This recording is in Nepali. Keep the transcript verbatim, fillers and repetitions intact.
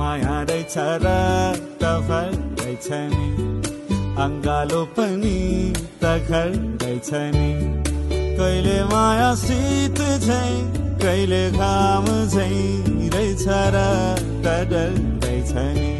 माया रहेछ र टफर रहेछ नि अङ्गालो पनि तखर रहेछ नि कहिले माया शीत झै कहिले घाम झै रहेछ र डर रहेछ नि